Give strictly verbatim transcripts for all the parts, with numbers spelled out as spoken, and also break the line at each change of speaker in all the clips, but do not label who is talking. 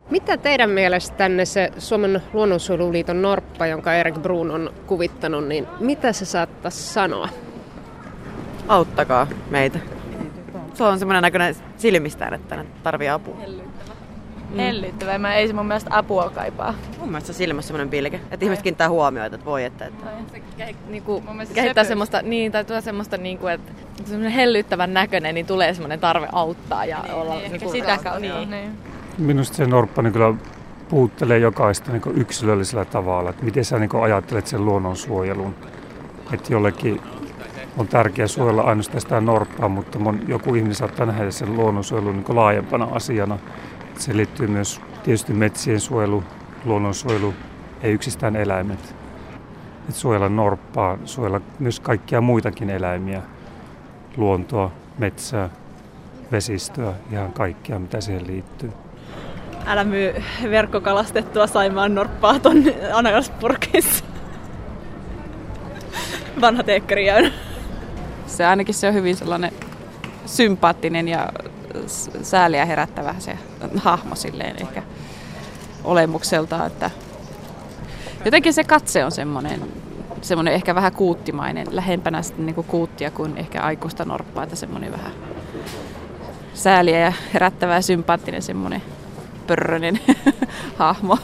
Mitä teidän mielestänne se Suomen luonnonsuojeluliiton norppa, jonka Erik Bruun on kuvittanut, niin mitä se saattaisi sanoa?
Auttakaa meitä. Se on semmoinen näköinen silmistään, että ne tarvii apua.
Hellyttävä. Mm. Hellyttävä. Mä ei se mun mielestä apua kaipaa.
Mun mielestä se silmässä semmoinen pilke, että ihmiset kiinnittää huomioita, että voi, että... että...
Se ke- niinku, kehittää semmoista, niin, tai tuo semmoista, niinku, että semmoinen hellyttävän näköinen, niin tulee semmoinen tarve auttaa ja
niin,
olla...
Niin,
niinku,
sitä kautta. Niin.
Niin.
Minusta se norppa niin kyllä puhuttelee jokaista niin yksilöllisellä tavalla, että miten sä niin ajattelet sen luonnonsuojelun. Että jollekin on tärkeää suojella ainoastaan sitä norppaa, mutta joku ihminen saattaa nähdä sen luonnonsuojelun niin laajempana asiana. Että se liittyy myös tietysti metsien suojelu, luonnonsuojelu, ei yksistään eläimet. Että suojella norppaa, suojella myös kaikkia muitakin eläimiä, luontoa, metsää, vesistöä, ihan kaikkea mitä siihen liittyy.
Älä myy verkkokalastettua Saimaan norppaa ton Anaglaspurkissa. Vanha teekkari on.
Se ainakin se on hyvin sellainen sympaattinen ja sääliä herättävä se hahmo silleen ehkä olemukseltaan, että jotenkin se katse on semmoinen, semmoinen ehkä vähän kuuttimainen, lähempänä sitten niin kuin kuuttia kuin ehkä aikuista norppaa, että semmoinen vähän sääliä ja herättävä ja sympaattinen semmoinen pörrönen hahmo.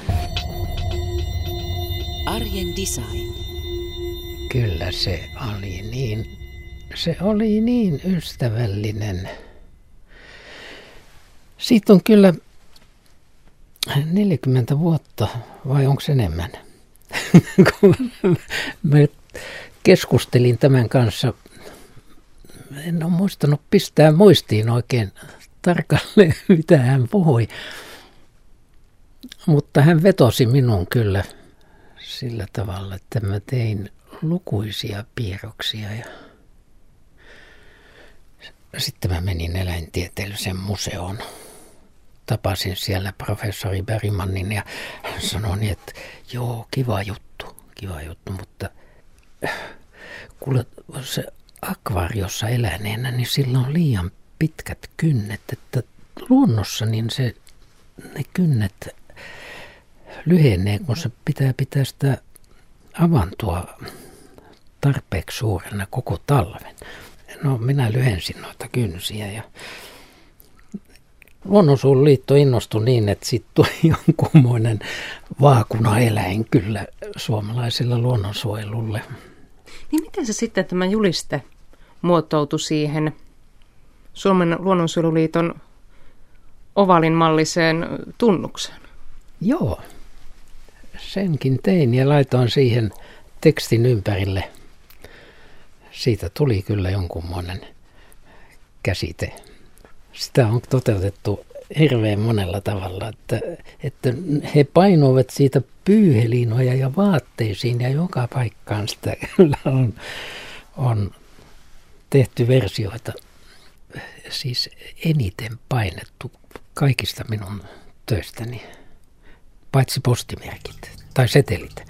Arjen design.
Kyllä se oli niin, se oli niin ystävällinen. Siitä on kyllä neljäkymmentä vuotta, vai onko se enemmän? Kun mä keskustelin tämän kanssa, en ole muistanut pistää muistiin oikein tarkalleen, mitä hän puhui. Mutta hän vetosi minun kyllä sillä tavalla, että mä tein lukuisia piirroksia ja sitten mä menin eläintieteelliseen museoon. Tapasin siellä professori Bergmanin ja hän sanoi niin, että joo, kiva juttu, kiva juttu, mutta kuule se akvaariossa eläneenä, niin sillä on liian pitkät kynnet, että luonnossa niin se, ne kynnet lyhenee, kun se pitää pitää sitä avantoa tarpeeksi suurena koko talven. No minä lyhensin noita kynsiä ja Luonnonsuojeluliitto innostui niin, että sitten tuli jonkunmoinen vaakunaeläin kyllä suomalaiselle luonnonsuojelulle.
Niin miten se sitten tämä juliste muotoutui siihen Suomen luonnonsuojeluliiton ovaalin malliseen tunnukseen?
Joo, senkin tein ja laitoin siihen tekstin ympärille. Siitä tuli kyllä jonkunmoinen käsite. Sitä on toteutettu hirveän monella tavalla, että, että he painoivat siitä pyyhelinoja ja vaatteisiin ja joka paikkaan sitä kyllä on, on tehty versioita. Siis eniten painettu kaikista minun töistäni, paitsi postimerkit tai setelit.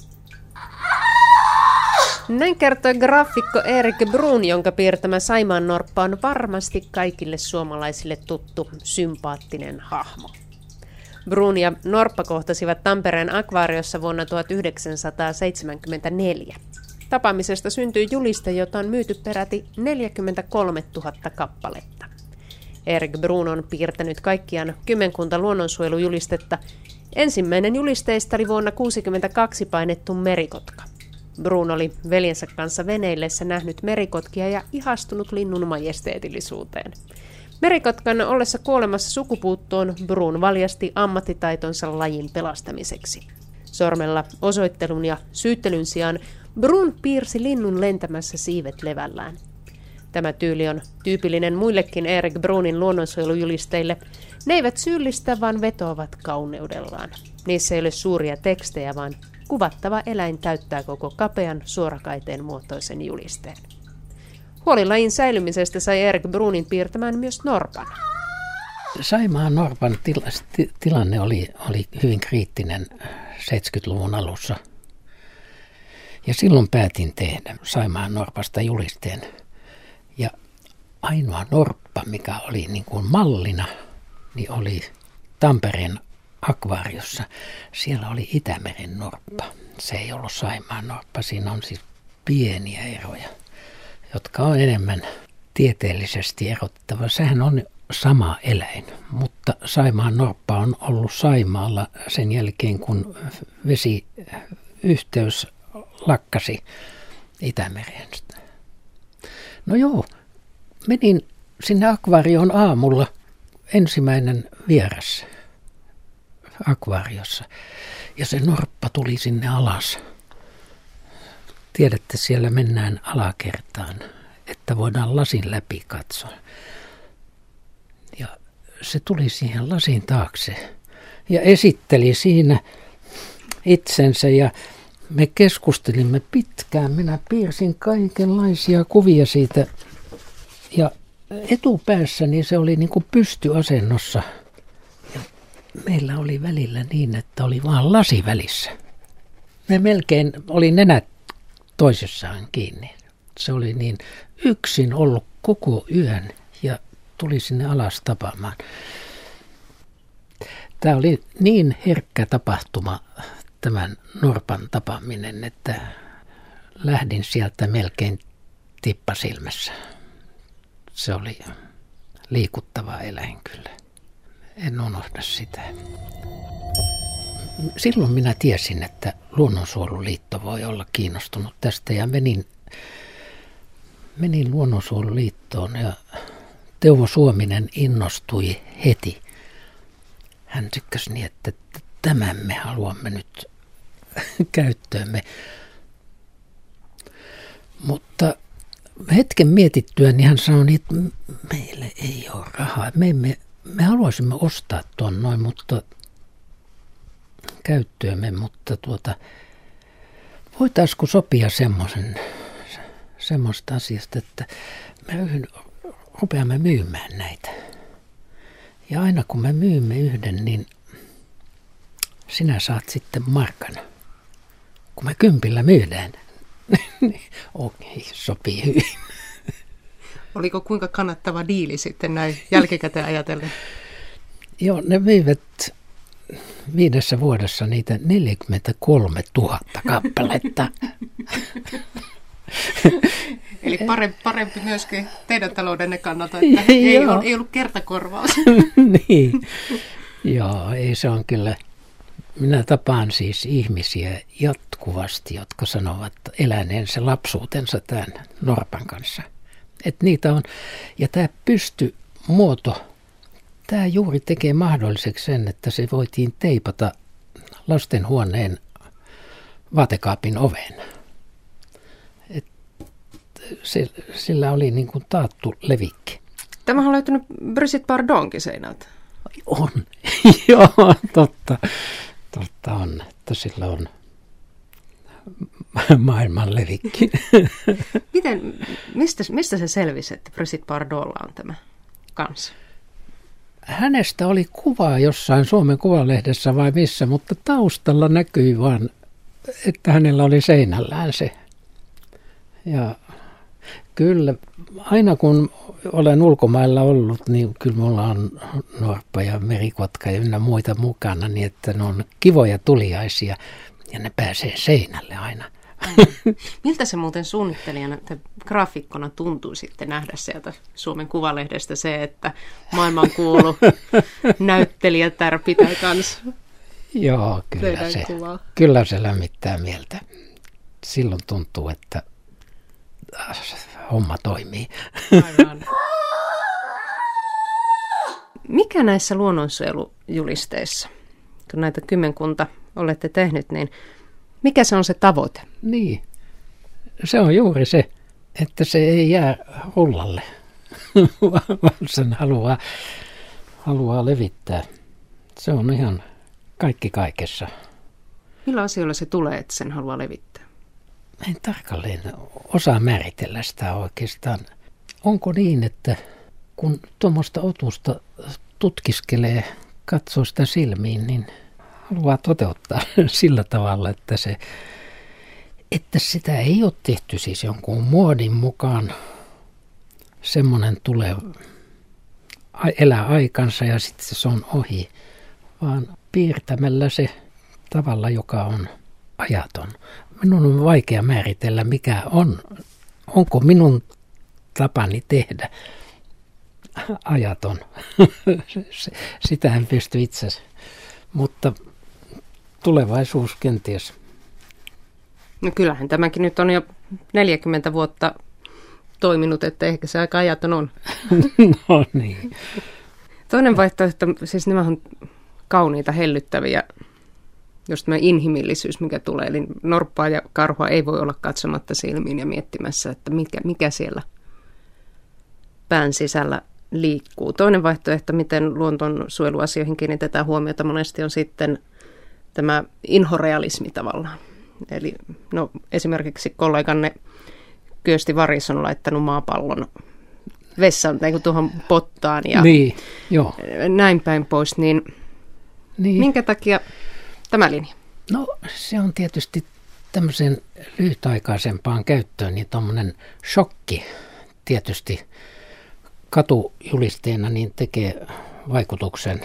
Näin kertoi graafikko Erik Bruun, jonka piirtämä Saimaan norppa on varmasti kaikille suomalaisille tuttu, sympaattinen hahmo. Bruun ja norppa kohtasivat Tampereen akvaariossa vuonna tuhatyhdeksänsataaseitsemänkymmentäneljä. Tapaamisesta syntyi juliste, jota on myyty peräti neljäkymmentäkolmetuhatta kappaletta. Erik Bruun on piirtänyt kaikkiaan kymmenkunta luonnonsuojelujulistetta. Ensimmäinen julisteista oli vuonna tuhatyhdeksänsataakuusikymmentäkaksi painettu merikotka. Bruun oli veljensä kanssa veneillessä nähnyt merikotkia ja ihastunut linnun majesteetillisuuteen. Merikotkan ollessa kuolemassa sukupuuttoon Bruun valjasti ammattitaitonsa lajin pelastamiseksi. Sormella osoittelun ja syyttelyn sijaan Bruun piirsi linnun lentämässä siivet levällään. Tämä tyyli on tyypillinen muillekin Erik Bruunin luonnonsuojelujulisteille. Ne eivät syyllistä, vaan vetoavat kauneudellaan. Niissä ei ole suuria tekstejä, vaan kuvattava eläin täyttää koko kapean suorakaiteen muotoisen julisteen. Huoli lajin säilymisestä sai Erik Bruunin piirtämään myös norpan.
Saimaan norpan tila, tilanne oli, oli hyvin kriittinen seitsemänkymmentäluvun alussa. Ja silloin päätin tehdä Saimaan norpasta julisteen. Ja ainoa norppa, mikä oli niin kuin mallina, niin oli Tampereen akvaariossa. Siellä oli Itämeren norppa. Se ei ollut Saimaan norppa. Siinä on siis pieniä eroja, jotka on enemmän tieteellisesti erottava. Sehän on sama eläin, mutta Saimaan norppa on ollut Saimaalla sen jälkeen, kun vesiyhteys lakkasi Itämereen. No joo, menin sinne akvaarioon aamulla, ensimmäinen vieras akvaariossa, ja se norppa tuli sinne alas. Tiedätte, siellä mennään alakertaan, että voidaan lasin läpi katsoa. Ja se tuli siihen lasin taakse ja esitteli siinä itsensä ja me keskustelimme pitkään. Minä piirsin kaikenlaisia kuvia siitä ja etupäässäni se oli niin kuin pystyasennossa. Ja meillä oli välillä niin, että oli vaan lasi välissä. Me melkein oli nenät toisessaan kiinni. Se oli niin yksin ollut koko yön ja tuli sinne alas tapaamaan. Tämä oli niin herkkä tapahtuma, tämän norpan tapaaminen, että lähdin sieltä melkein tippasilmässä. Se oli liikuttava eläin kyllä. En unohda sitä. Silloin minä tiesin, että Luonnonsuojeluliitto voi olla kiinnostunut tästä ja menin, menin Luonnonsuojeluliittoon ja Teuvo Suominen innostui heti. Hän tykkäsi niin, että tämän me haluamme nyt käyttöömme. Mutta hetken mietittyä, niin hän sanoi, että meille ei ole rahaa. Me, emme, me haluaisimme ostaa tuon noin, mutta käyttöömme, mutta tuota, voitaisiko sopia semmoisen, semmoista asiasta, että me yhden, rupeamme myymään näitä. Ja aina kun me myymme yhden, niin sinä saat sitten markan. Kun me kympillä myydään, niin okei, sopii hyvin.
Oliko kuinka kannattava diili sitten näin jälkikäteen ajatellen?
Joo, ne myivät viidessä vuodessa niitä neljäkymmentäkolmetuhatta kappaletta.
Eli parempi, parempi myöskin teidän taloudenne kannalta, että ei, ole, ei ollut kertakorvaus.
Niin, joo, ei se on kyllä. Minä tapaan siis ihmisiä jatkuvasti, jotka sanovat eläneensä lapsuutensa tämän norpan kanssa. Että niitä on, ja tämä pystymuoto, tämä juuri tekee mahdolliseksi sen, että se voitiin teipata lastenhuoneen vaatekaapin oveen. Et se, sillä oli niin kuin taattu levikki.
Tämähän on löytynyt Brigitte Bardonkin seinältä.
On, joo, totta. Totta on, että sillä on maailman levikki.
Miten, mistä, mistä se selvisi, että Brigitte Bardolla on tämä kanssa?
Hänestä oli kuvaa jossain Suomen Kuvalehdessä vai missä, mutta taustalla näkyi vaan, että hänellä oli seinällään se. Ja kyllä, aina kun olen ulkomailla ollut, niin kyllä mulla on norppa ja merikotka ja ynnä muita mukana, niin että ne on kivoja tuliaisia ja ne pääsee seinälle aina.
Miltä se muuten suunnittelijana tai graafikkona tuntui sitten nähdä sieltä Suomen Kuvalehdestä se, että maailmankuulu näyttelijätär pitää kanssa?
Joo, kyllä se, kyllä se lämmittää mieltä. Silloin tuntuu, että homma toimii.
Aivan. Mikä näissä luonnonsuojelujulisteissa, kun näitä kymmenkunta olette tehnyt, niin mikä se on se tavoite?
Niin, se on juuri se, että se ei jää rullalle, vaan sen haluaa, haluaa levittää. Se on ihan kaikki kaikessa.
Millä asioilla se tulee, että sen haluaa levittää?
En tarkalleen osaa määritellä sitä oikeastaan. Onko niin, että kun tuommoista otusta tutkiskelee, katsoo sitä silmiin, niin haluaa toteuttaa sillä tavalla, että, se, että sitä ei ole tehty siis jonkun muodin mukaan. Semmoinen tulee elää aikansa ja sitten se on ohi, vaan piirtämällä se tavalla, joka on ajaton. Minun on vaikea määritellä, mikä on, onko minun tapani tehdä ajaton. Sitä en pysty itse, mutta tulevaisuus kenties.
No kyllähän tämäkin nyt on jo neljäkymmentä vuotta toiminut, että ehkä se aika ajaton on.
No niin.
Toinen vaihtoehto, siis nämä on kauniita, hellyttäviä, just tämä inhimillisyys, mikä tulee. Eli norppaa ja karhua ei voi olla katsomatta silmiin ja miettimässä, että mikä, mikä siellä pään sisällä liikkuu. Toinen vaihtoehto, miten luontonsuojeluasioihin kiinnitetään huomiota monesti, on sitten tämä inhorealismi tavallaan. Eli no, esimerkiksi kolleganne Kyösti Varis on laittanut maapallon vessaan tai tuohon pottaan ja
niin, joo.
näin päin pois. Niin, niin minkä takia tämä linja?
No se on tietysti tämmöisen lyhytaikaisempaan käyttöön niin tuommoinen shokki tietysti katujulisteena niin tekee vaikutuksen.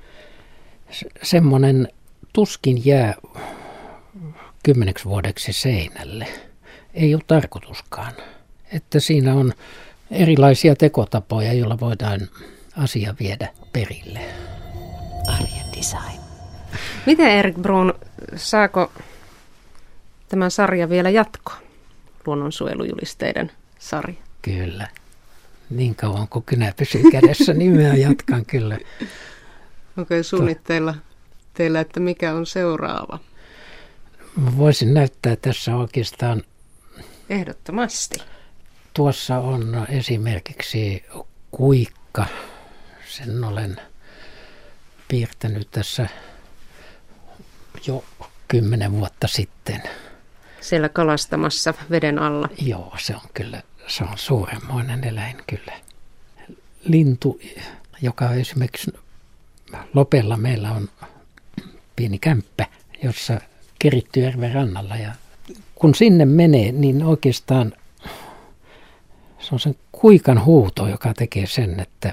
Semmoinen tuskin jää kymmeneksi vuodeksi seinälle. Ei ole tarkoituskaan. Että siinä on erilaisia tekotapoja, joilla voidaan asia viedä perille.
Arjen design.
Miten Erik Bruun, saako tämä sarja vielä jatkoa? Luonnonsuojelujulisteiden sarja.
Kyllä. Niin kauan kuin kynä pysyy kädessä, niin minä jatkan kyllä.
Okei, okay, suunnitteilla teillä, että mikä on seuraava?
Voisin näyttää tässä oikeastaan.
Ehdottomasti.
Tuossa on esimerkiksi kuikka. Sen olen piirtänyt tässä jo kymmenen vuotta sitten.
Siellä kalastamassa veden alla.
Joo, se on kyllä, se on suuremmoinen eläin kyllä. Lintu, joka esimerkiksi Lopella meillä on pieni kämppä, jossa Kerittyjärven rannalla. Ja kun sinne menee, niin oikeastaan se on sen kuikan huuto, joka tekee sen, että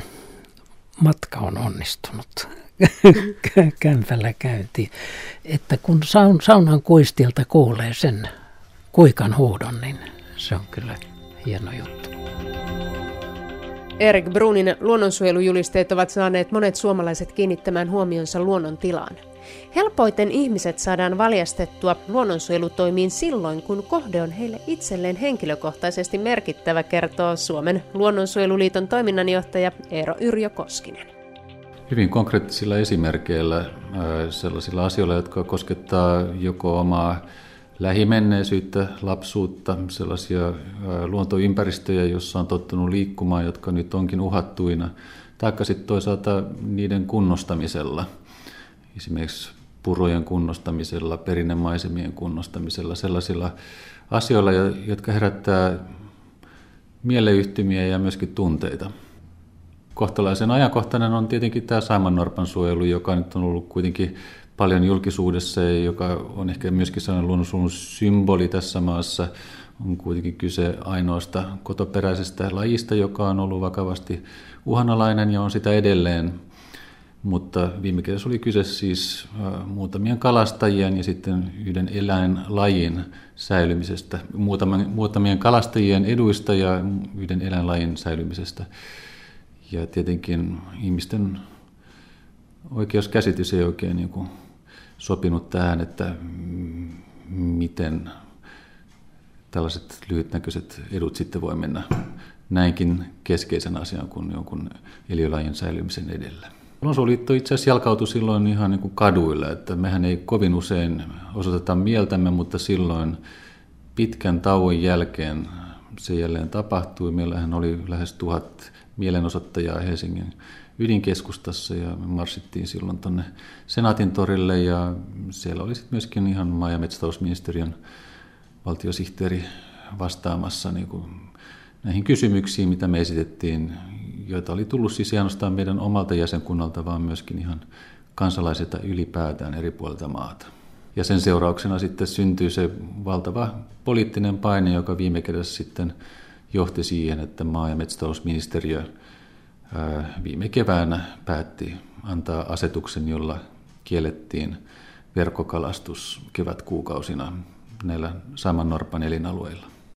matka on onnistunut kämpällä käyntiin. Että kun saun, saunan kuistilta kuulee sen kuikan huudon, niin se on kyllä hieno juttu.
Erik Bruunin luonnonsuojelujulisteet ovat saaneet monet suomalaiset kiinnittämään huomionsa luonnon tilaan. Helpoiten ihmiset saadaan valjastettua luonnonsuojelutoimiin silloin, kun kohde on heille itselleen henkilökohtaisesti merkittävä, kertoo Suomen luonnonsuojeluliiton toiminnanjohtaja Eero Yrjö Koskinen.
Hyvin konkreettisilla esimerkkeillä, sellaisilla asioilla, jotka koskettaa joko omaa lähimenneisyyttä, lapsuutta, sellaisia luontoympäristöjä, joissa on tottunut liikkumaan, jotka nyt onkin uhattuina, taikka sitten toisaalta niiden kunnostamisella. Esimerkiksi purojen kunnostamisella, perinnemaisemien kunnostamisella, sellaisilla asioilla, jotka herättää mieleyhtymiä ja myöskin tunteita. Kohtalaisen ajankohtainen on tietenkin tämä saimaannorpan suojelu, joka nyt on ollut kuitenkin paljon julkisuudessa ja joka on ehkä myöskin sellainen luonnonsuojelun symboli tässä maassa. On kuitenkin kyse ainoasta kotoperäisestä lajista, joka on ollut vakavasti uhanalainen ja on sitä edelleen. Mutta viime kädessä oli kyse siis muutamien kalastajien ja sitten yhden eläinlajin säilymisestä, muutamien kalastajien eduista ja yhden eläinlajin säilymisestä. Ja tietenkin ihmisten oikeuskäsitys ei oikein niin kuin sopinut tähän, että miten tällaiset lyhytnäköiset edut sitten voi mennä näinkin keskeisen asian kuin jonkun eliölajin säilymisen edellä. Luonnonsuojeluliitto itse asiassa jalkautui silloin ihan niin kuin kaduille, että mehän ei kovin usein osoiteta mieltämme, mutta silloin pitkän tauon jälkeen se jälleen tapahtui. Meillähän oli lähes tuhat mielenosoittajaa Helsingin ydinkeskustassa ja me marssittiin silloin tuonne Senaatin torille ja siellä oli sitten myöskin ihan maa- ja metsätalousministeriön valtiosihteeri vastaamassa niin kuin näihin kysymyksiin, mitä me esitettiin, joita oli tullut siis ei ainoastaan meidän omalta jäsenkunnalta, vaan myöskin ihan kansalaisilta ylipäätään eri puolilta maata. Ja sen seurauksena sitten syntyi se valtava poliittinen paine, joka viime kädessä sitten johti siihen, että maa- ja metsätalousministeriö viime keväänä päätti antaa asetuksen, jolla kiellettiin verkkokalastus kevätkuukausina näillä saimaannorpan elinalueilla.